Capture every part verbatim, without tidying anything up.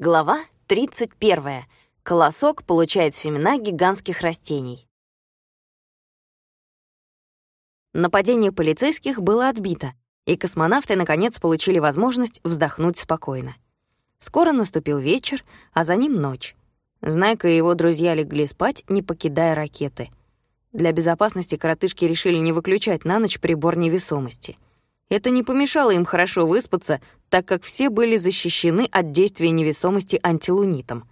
Глава тридцать первая. Колосок получает семена гигантских растений. Нападение полицейских было отбито, и космонавты наконец получили возможность вздохнуть спокойно. Скоро наступил вечер, а за ним ночь. Знайка и его друзья легли спать, не покидая ракеты. Для безопасности коротышки решили не выключать на ночь прибор невесомости. Это не помешало им хорошо выспаться, так как все были защищены от действия невесомости антилунитом.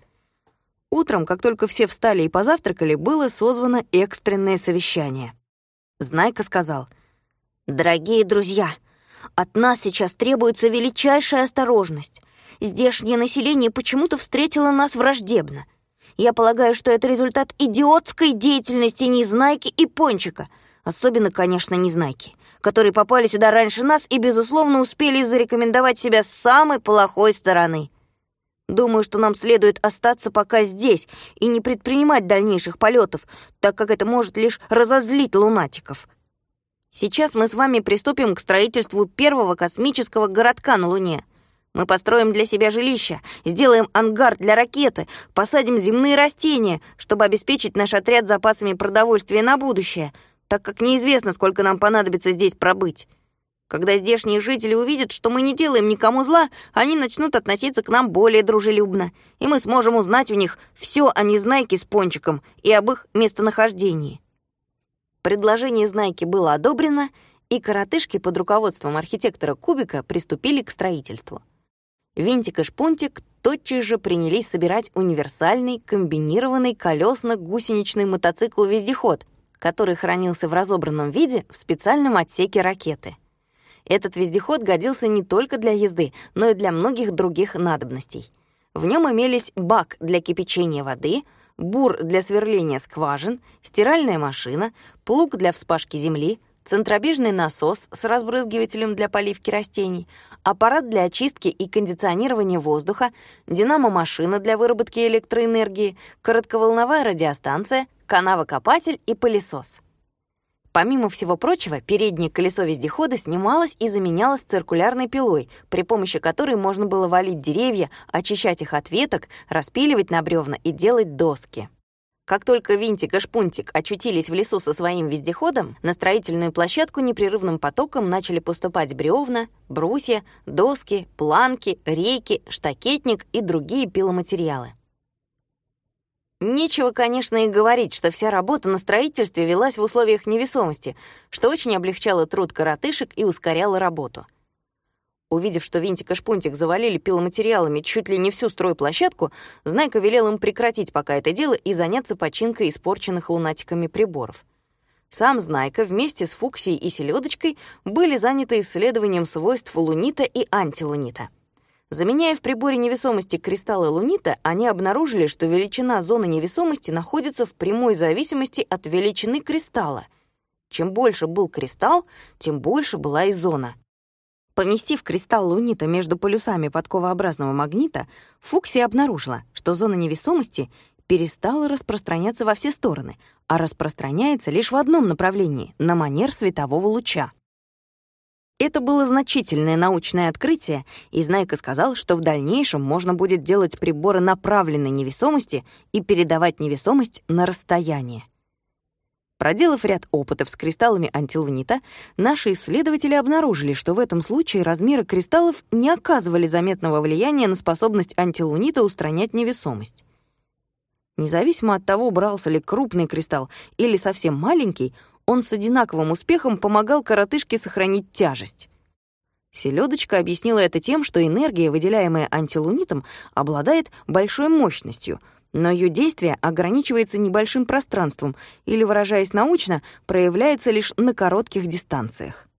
Утром, как только все встали и позавтракали, было созвано экстренное совещание. Знайка сказал: «Дорогие друзья, от нас сейчас требуется величайшая осторожность. Здешнее население почему-то встретило нас враждебно. Я полагаю, что это результат идиотской деятельности Незнайки и Пончика, особенно, конечно, Незнайки, которые попали сюда раньше нас и, безусловно, успели зарекомендовать себя с самой плохой стороны. Думаю, что нам следует остаться пока здесь и не предпринимать дальнейших полетов, так как это может лишь разозлить лунатиков. Сейчас мы с вами приступим к строительству первого космического городка на Луне. Мы построим для себя жилище, сделаем ангар для ракеты, посадим земные растения, чтобы обеспечить наш отряд запасами продовольствия на будущее, так как неизвестно, сколько нам понадобится здесь пробыть. Когда здешние жители увидят, что мы не делаем никому зла, они начнут относиться к нам более дружелюбно, и мы сможем узнать у них все о Незнайке с Пончиком и об их местонахождении». Предложение Знайки было одобрено, и коротышки под руководством архитектора Кубика приступили к строительству. Винтик и Шпунтик тотчас же принялись собирать универсальный комбинированный колесно-гусеничный мотоцикл-вездеход, который хранился в разобранном виде в специальном отсеке ракеты. Этот вездеход годился не только для езды, но и для многих других надобностей. В нем имелись бак для кипячения воды, бур для сверления скважин, стиральная машина, плуг для вспашки земли, центробежный насос с разбрызгивателем для поливки растений, аппарат для очистки и кондиционирования воздуха, динамо-машина для выработки электроэнергии, коротковолновая радиостанция, канавокопатель и пылесос. Помимо всего прочего, переднее колесо вездехода снималось и заменялось циркулярной пилой, при помощи которой можно было валить деревья, очищать их от веток, распиливать на бревна и делать доски. Как только Винтик и Шпунтик очутились в лесу со своим вездеходом, на строительную площадку непрерывным потоком начали поступать бревна, брусья, доски, планки, рейки, штакетник и другие пиломатериалы. Нечего, конечно, и говорить, что вся работа на строительстве велась в условиях невесомости, что очень облегчало труд коротышек и ускоряло работу. Увидев, что Винтик и Шпунтик завалили пиломатериалами чуть ли не всю стройплощадку, Знайка велел им прекратить пока это дело и заняться починкой испорченных лунатиками приборов. Сам Знайка вместе с Фуксией и Селёдочкой были заняты исследованием свойств лунита и антилунита. Заменяя в приборе невесомости кристаллы лунита, они обнаружили, что величина зоны невесомости находится в прямой зависимости от величины кристалла. Чем больше был кристалл, тем больше была и зона. Поместив кристалл лунита между полюсами подковообразного магнита, Фуксия обнаружила, что зона невесомости перестала распространяться во все стороны, а распространяется лишь в одном направлении — на манер светового луча. Это было значительное научное открытие, и Знайка сказал, что в дальнейшем можно будет делать приборы направленной невесомости и передавать невесомость на расстояние. Проделав ряд опытов с кристаллами антилунита, наши исследователи обнаружили, что в этом случае размеры кристаллов не оказывали заметного влияния на способность антилунита устранять невесомость. Независимо от того, брался ли крупный кристалл или совсем маленький, он с одинаковым успехом помогал коротышке сохранить тяжесть. Селёдочка объяснила это тем, что энергия, выделяемая антилунитом, обладает большой мощностью, но ее действие ограничивается небольшим пространством или, выражаясь научно, проявляется лишь на коротких дистанциях.